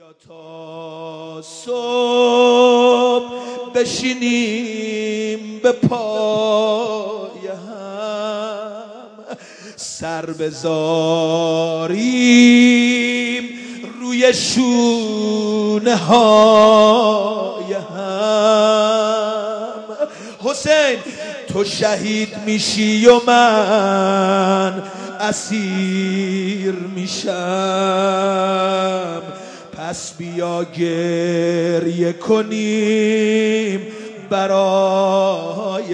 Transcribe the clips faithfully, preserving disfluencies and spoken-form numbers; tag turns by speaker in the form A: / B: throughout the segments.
A: بیا تا صبح بشینیم به پای هم، سر بذاریم روی شونه های هم. حسین تو شهید میشی و من اسیر میشم، پس بیا گریه کنیم برای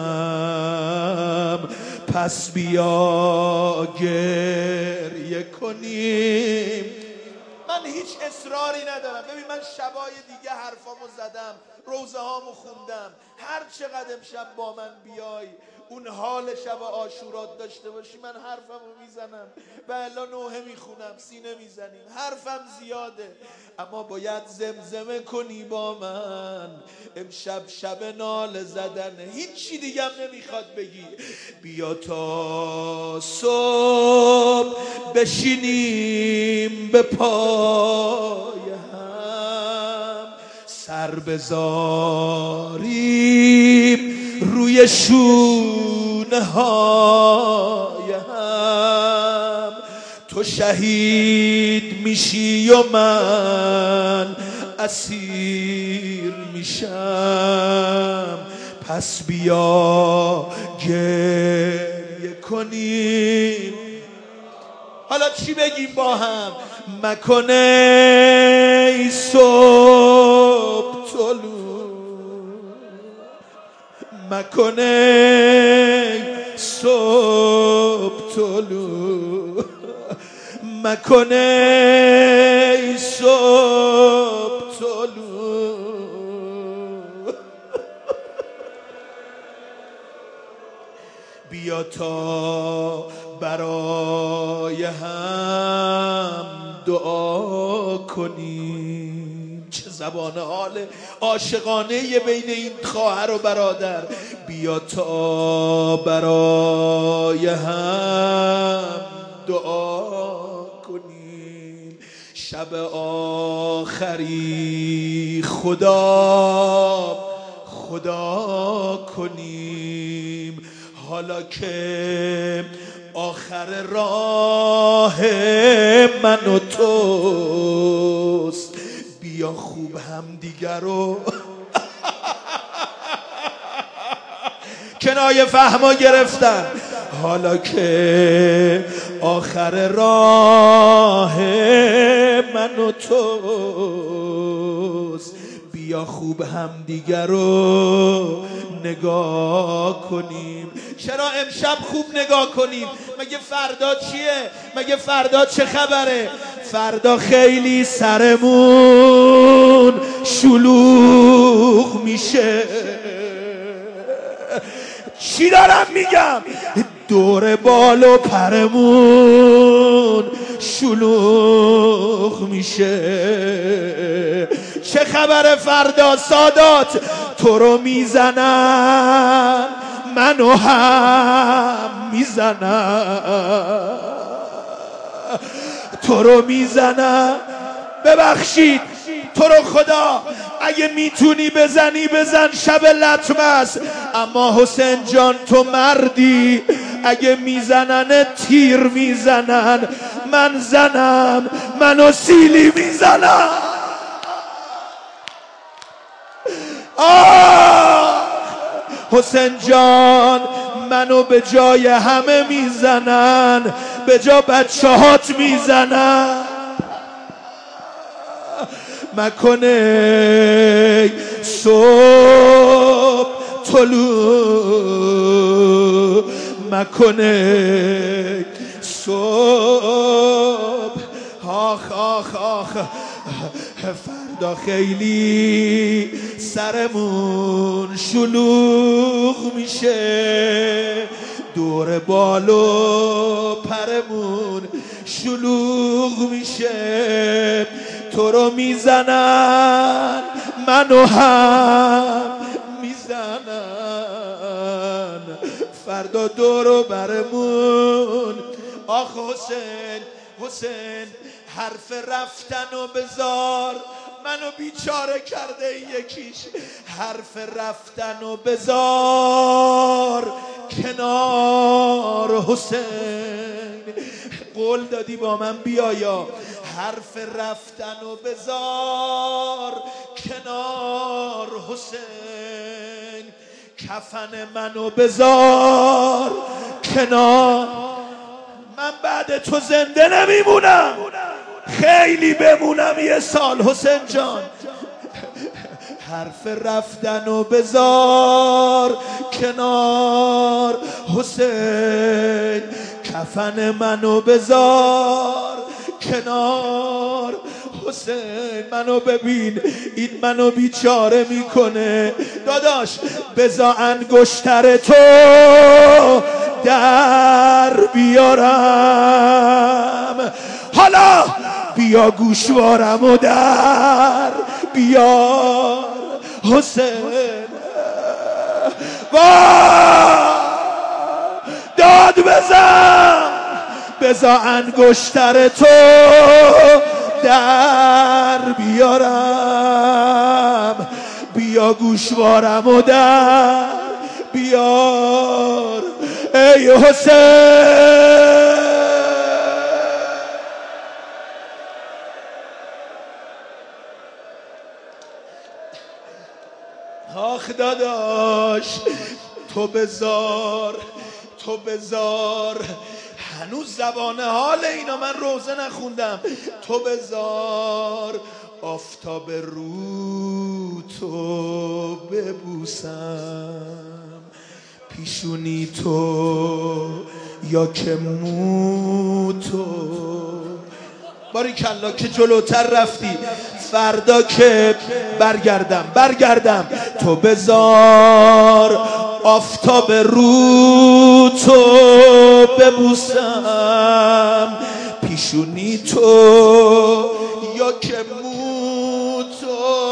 A: هم، پس بیا گریه کنیم. من هیچ اصراری ندارم. ببین من شبای دیگه حرفامو زدم، روزه هامو خوندم، هر چقدر امشب با من بیای اون حال شب عاشورات داشته باشی من حرفمو میزنم و الا نوحه میخونم، سینه میزنیم، حرفم زیاده اما باید زمزمه کنی با من. امشب شب ناله زدنه، هیچی دیگه هم نمیخواد بگی. بیا تا صبح بشینیم به پای هم، سر بذاریم روی شونه های هم. تو شهید میشی و من اسیر میشم، پس بیا گریه کنیم. حالا چی بگیم با هم؟ مکنه ای صبح طلوع، مکنه ای صبح طلوع، مکنه ای صبح طلوع. بیا تا برای هم دعا کنیم. چه زبان حال عاشقانه بین این خواهر و برادر. بیا تا برای هم دعا کنیم، شب آخری خدا خدا کنیم. حالا که آخر راه من و توست، بیا خوب هم دیگر رو کنایه فهما گرفتن. حالا که آخر راه من و توست، بیا خوب هم دیگر رو نگاه کنیم. چرا امشب خوب نگاه کنیم؟ مگه فردا چیه؟ مگه فردا چه خبره؟ فردا خیلی سرمون شلوغ میشه. چی دارم میگم؟ دور بال و پرمون شلوغ میشه. چه خبر فردا؟ سادات تو رو میزنن، منو هم میزنن، تو رو میزنن. ببخشید تو رو خدا اگه میتونی بزنی بزن، شب لطمه است. اما حسین جان تو مردی، اگه میزنن تیر میزنن، من زنم منو سیلی میزنن. آه حسین جان منو به جای همه میزنن، به جا بچه هات میزنن. مکنه صبح طلوع، مکنه صبح. آخ آخ آخ فردا خیلی سرمون شلوغ میشه، دور بال و پرمون شلوغ میشه. تو رو میزنن، منو هم میزنن، فردا دور و برمون. آخ حسین حسین حرف رفتن و بزار منو بیچاره کرده این یکیش. حرف رفتن و بزار کنار حسین، قول دادی با من بیایا. حرف رفتن و بزار کنار حسین، کفن منو بزار کنار. من بعد تو زنده نمیمونم، خیلی بمونم یه سال حسین جان. حرف رفتن و بزار کنار حسین، کفن منو بزار کنار حسین. منو ببین این منو بیچاره میکنه. داداش بزا انگشتر تو در بیارم، حالا بیا گوشوارم و در بیار حسین. وای داد بزن، بزا انگشتر تو در بیارم، بیا گوشوارم و در بیار ای حسین. آخ داداش تو بزار، تو بزار، هنوز زبان حال اینا من روزه نخوندم. تو بزار آفتاب رو تو ببوسم، پیشونی تو یا که مو تو. باریکلا که جلوتر رفتی، فردا که برگردم برگردم. تو بزار آفتاب رو تو ببوسم، پیشونی تو یا که مو تو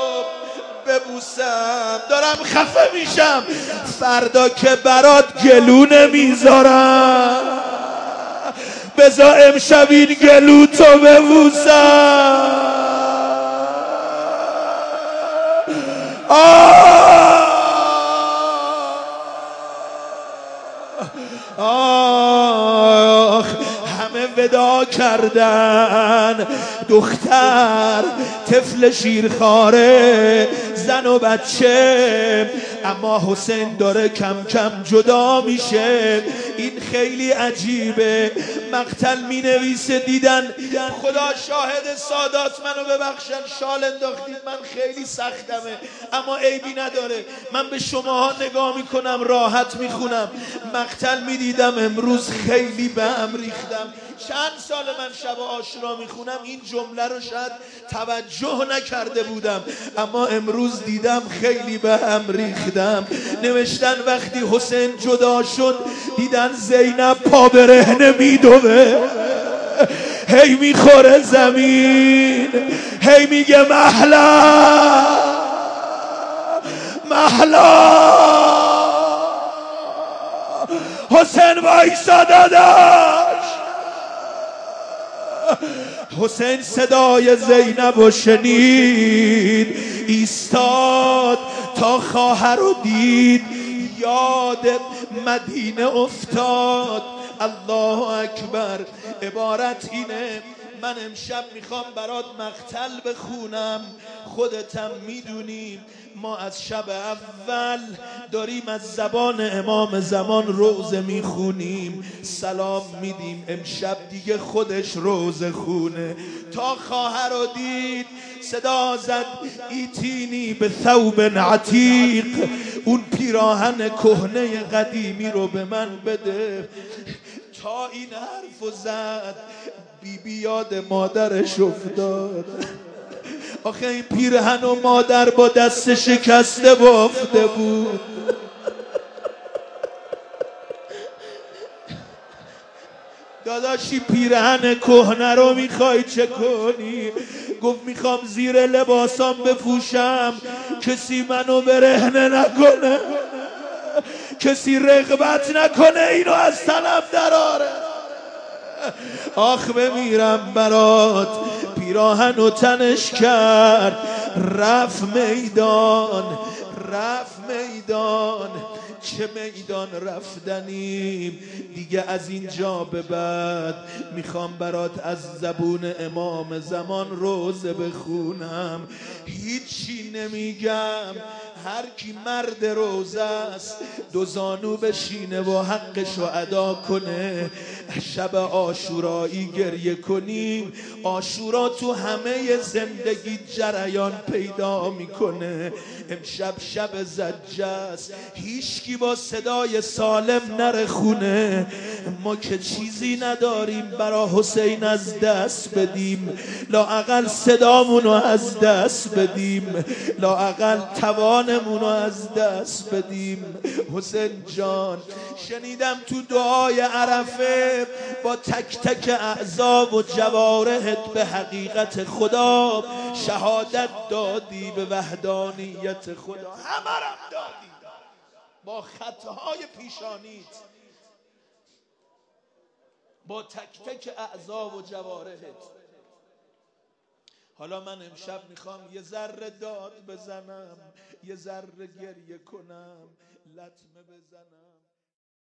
A: ببوسم. دارم خفه میشم، فردا که برات گلو نمیذارم، بزا امشب این گلو تو ببوسم. آه آخ همه ودا کردن، دختر طفل شیرخواره زن و بچه، اما حسین داره کم کم جدا میشه. این خیلی عجیبه. مقتل می نویسه دیدن خدا شاهد سادات منو ببخشن شال انداختید، من خیلی سختمه اما عیبی نداره. من به شماها نگاه میکنم راحت میخونم. مقتل میدیدم امروز خیلی به هم ریختم. چند سال من شب عاشورا میخونم این جمله رو شاید توجه نکرده بودم، اما امروز دیدم خیلی به هم ریختم. نوشتن وقتی حسین جدا شد دیدن زینب پا برهنه میدوه، هی میخوره زمین، هی میگه مهلا مهلا. حسین وایسا داداش. حسین صدای زینب و شنید، ایستاد تا خواهر رو دید، یاد مدینه افتاد. الله اکبر. عبارت اینه، من امشب میخوام برات مقتل بخونم. خودتم میدونیم ما از شب اول داریم از زبان امام زمان روزه میخونیم، سلام میدیم. امشب دیگه خودش روزه خونه. تا خواهر رو دید صدا زد ایتینی به ثوب عتیق، اون پیراهن کهنه قدیمی رو به من بده. تا این حرف زد بی بی یاد مادرش افتاد. آخه این پیرهن و مادر با دست شکسته بافته بود. داداشی پیرهن کهنه رو میخوای چه کنی؟ گفت میخوام زیر لباسام بپوشم کسی منو برهنه نکنه، کسی رغبت نکنه اینو از طلب دراره. آخ بمیرم برات. پیراهن و تنش کرد رفت میدان، رفت میدان. چه میدان رفتنیم دیگه از اینجا به بعد. میخوام برات از زبون امام زمان روزه بخونم. هیچی نمیگم، هر کی مرد روزه است دو زانو بشینه و حقشو ادا کنه. شب عاشورایی گریه کنیم. عاشورا تو همه زندگی جریان پیدا میکنه. امشب شب زجه است، هیچکی با صدای سالم نره خونه. ما که چیزی نداریم برا حسین از دست بدیم، لااقل صدامونو از دست بدیم، لااقل توانمونو از دست بدیم. حسین جان شنیدم تو دعای عرفه با تک تک اعضا و جوارحت به حقیقت خدا شهادت دادی، به وحدانیت خدا همرم دادی با خطهای پیشانیت، با تک تک اعضا و جوارحت. حالا من امشب میخوام یه ذره داد بزنم، یه ذره گریه کنم، لطمه بزنم.